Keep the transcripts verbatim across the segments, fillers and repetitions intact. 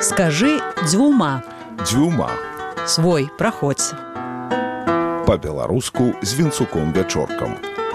Скажи дзвюма. Дзвюма. Свой, праходзь. Па-беларуску з Вінцуком Вячоркам.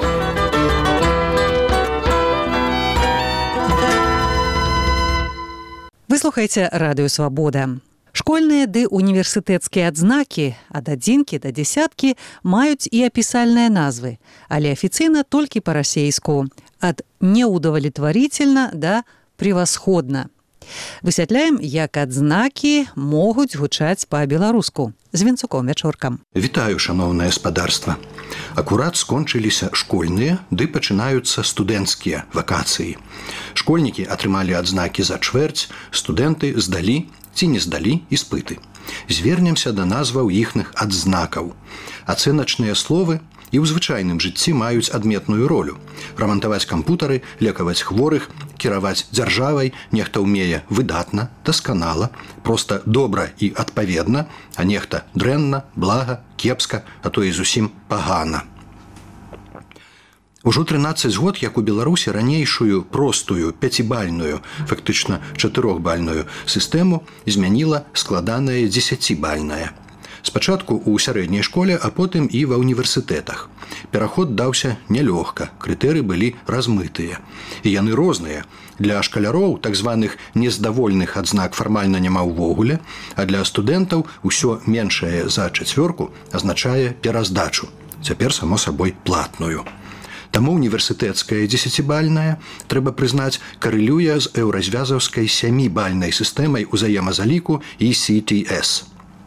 Вы слухаеце радыё «Свабода». Школьныя ды універсітэцкія адзнакі ад адзінкі да дзясяткі маюць і апісальныя назвы, але афіцыйна толькі па-расейску, ад неудавлетварительна да превасходна. Высвятляем, як адзнакі могуць гучаць па-беларуску. З Вінцуком Вячоркам. Вітаю, шановнае спадарства. Акурат скончыліся школьныя, ды пачынаюцца студэнцкія вакацыі. Школьнікі атрымалі адзнакі за чвэрць, студэнты здалі ці не здалі іспыты. Звернемся да назваў іхных адзнакаў. Ацэначныя словы і ў звычайным жыцці маюць адметную ролю. Рамантаваць кампутары, лекаваць хворых, кіраваць дзяржавай нехта ўмее выдатна, дасканала, проста добра і адпаведна, а нехта дрэнна, блага, кепска, а то і зусім пагана. Ужо трынаццаць год, як у Беларусі ранейшую простую пяцібальную, фактычна чатырохбальную сістэму змяніла складаная дзесяцібальная. Спачатку ў сярэдняй школе, а потым і ва ўніверсітэтах. Пераход даўся нялёгка, крытэры былі размытыя. І яны розныя. Для шкаляроў так званых нездавольных адзнак фармальна няма ўвогуле, а для студэнтаў усё меншае за чацвёрку азначае пераздачу. Цяпер, само сабой, платную. Таму універсітэцкая дзесяцібальная, трэба прызнаць, карэлюе з еўразвязаўскай сямібальнай сістэмай узаемазаліку і си ти эс.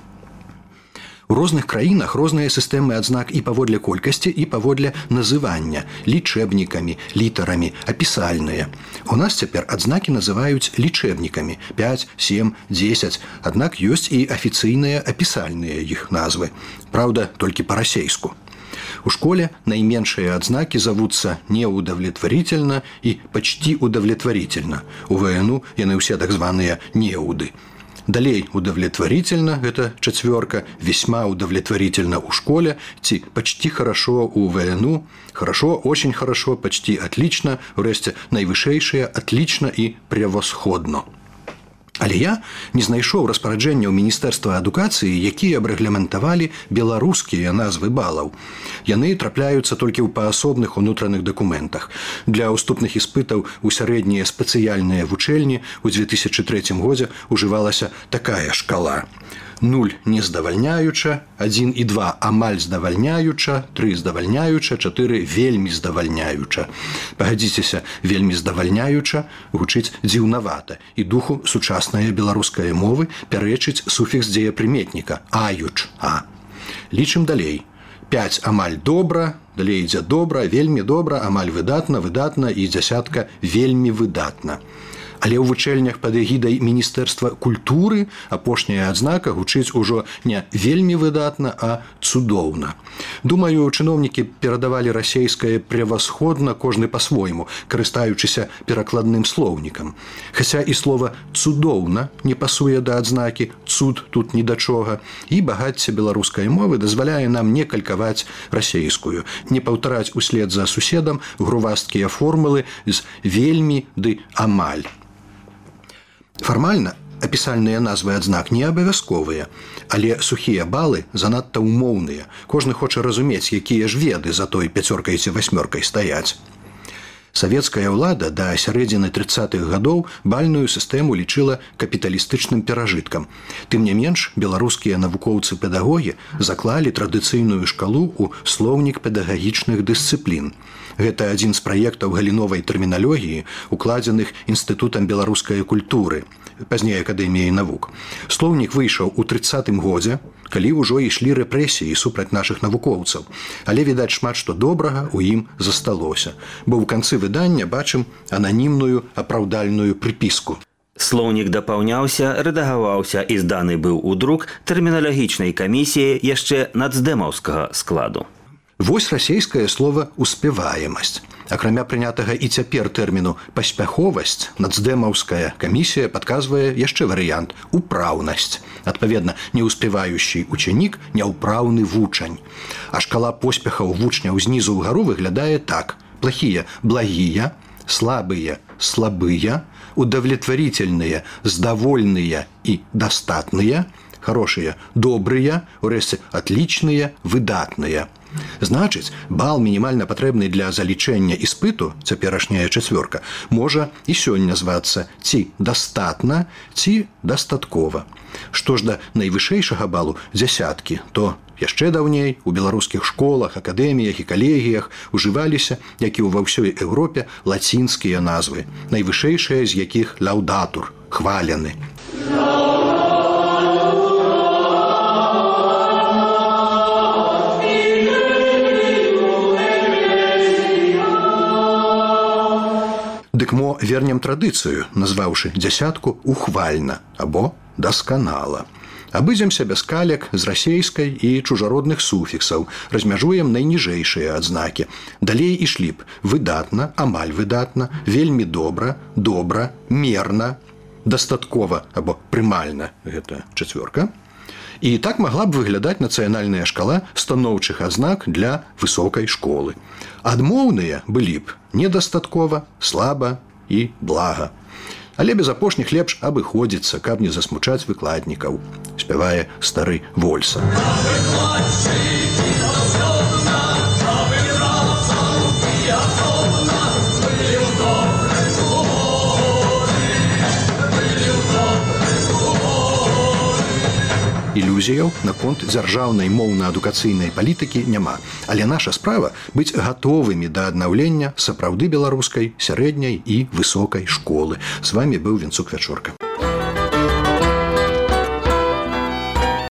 У розных краінах розныя сістэмы адзнак і паводле колькасці, і паводле называння, лічэбнікамі, літарамі, апісальныя. У нас цяпер адзнакі называюць лічэбнікамі пяць, сем, дзесяць, аднак ёсць і афіцыйныя апісальныя іх назвы. Праўда, толькі па-расейску. У школе найменшыя адзнакі завуцца неудовлетворительно і почти удовлетворительно. У ВНУ яны ўсе так званыя неуды. Далей удовлетворительно – это чацвёрка, весьма удовлетворительно у школе, ці почти хорошо у ВНУ, хорошо, очень хорошо, почти отлично, урэшце найвышэйшыя отлично і превосходно. Але я не знайшоў распараджэнняў Міністэрства адукацыі, якія б рэгламентавалі беларускія назвы балаў. Яны трапляюцца толькі ў паасобных унутраных дакументах. Для ўступных іспытаў у сярэднія спецыяльныя вучэльні ў дзве тысячы трэцім годзе ўжывалася такая шкала. нуль не здавальняюча, адзін і два амаль здавальняюча, тры здавальняюча, чатыры вельмі здавальняюча. Пагадзіцеся, вельмі здавальняюча гучыць дзіўнавата, і духу сучаснае беларускае мовы пярэчыць суфікс дзеяпрыметніка аюч а. Лічым далей. пяць амаль добра, далей ідзе добра, вельмі добра, амаль выдатна, выдатна і дзясятка вельмі выдатна. Але ў вучэльнях пад эгідай Міністэрства культуры апошняя адзнака гучыць ужо не вельмі выдатна, а цудоўна. Думаю, чыноўнікі перадавалі расейскае превасходна кожны па-свойму, карыстаючыся перакладным слоўнікам. Хаця і слова «цудоўна» не пасуе да адзнакі, «цуд» тут ні да чога, і багацце беларускай мовы дазваляе нам не калькаваць расейскую, не паўтараць услед за суседам грувасткія формулы з «вельмі» ды «амаль». Фармальна апісальныя назвы адзнак не абавязковыя, але сухія балы занадта ўмоўныя. Кожны хоча разумець, якія ж веды за той пяцёркай ці васьмёркай стаяць. Савецкая ўлада да сярэдзіны трыццатых гадоў бальную сістэму лічыла капіталістычным перажыткам. Тым не менш, беларускія навукоўцы-педагогі заклалі традыцыйную шкалу ў слоўнік педагагічных дысцыплін. Гэта адзін з праектаў галіновай тэрміналогіі, укладзеных Інстытутам беларускай культуры, пазней Акадэміяй навук. Слоўнік выйшаў у трыццатым годзе, калі ўжо ішлі рэпрэсіі супраць нашых навукоўцаў. Але, відаць, шмат што добрага ў ім засталося, бо ў канцы выдання бачым ананімную апраўдальную прыпіску. Слоўнік дапаўняўся, рэдагаваўся і зданы быў у друк тэрміналагічнай камісіі яшчэ нацдэмаўскага складу. Вось расейскае слова «успеваемасць». Акрамя прынятага і цяпер тэрміну «паспяховасць», нацдэмаўская камісія падказвае яшчэ варыянт «упраўнасць». Адпаведна, неуспевающий ученік, няўпраўны вучань. А шкала поспехаў вучняў знізу ўгару выглядае так. Плохие – благие, слабые – слабые, удовлетворительные – сдовольные и достатные, хорошие – добрые, урэшце отличные, выдатные. Значыць, бал мінімальна патрэбны для залічэння іспыту, цяперашняя чацвёрка, можа і сёння звацца ці дастатна, ці дастаткова. Што ж да найвышэйшага балу дзясяткі, то яшчэ даўней у беларускіх школах, акадэміях і калегіях ужываліся, як і ва ўсёй Еўропе, лацінскія назвы, найвышэйшыя з якіх лаўдатур, хвалены. Дык мо вернем традыцыю, назваўшы дзясятку ухвальна або дасканала. Абыдземся без калек з расейскай і чужародных суфіксаў, размяжуем найніжэйшыя адзнакі. Далей ішлі б выдатна, амаль выдатна, вельмі добра, добра, мерна, дастаткова або прымальна, гэта чацвёрка. І так магла б выглядаць нацыянальная шкала станоўчых адзнак для высокай школы. Адмоўныя былі б недастаткова, слаба і блага. Але без апошніх лепш абыходзіцца, каб не засмучаць выкладнікаў, спявае стары Вольса. Ілюзіяў наконт дзяржаўнай моўна-адукацыйнай палітыкі няма. Але наша справа быць гатовымі да аднаўлення сапраўды беларускай сярэдняй і высокай школы. З вамі быў Венцук Вячорка.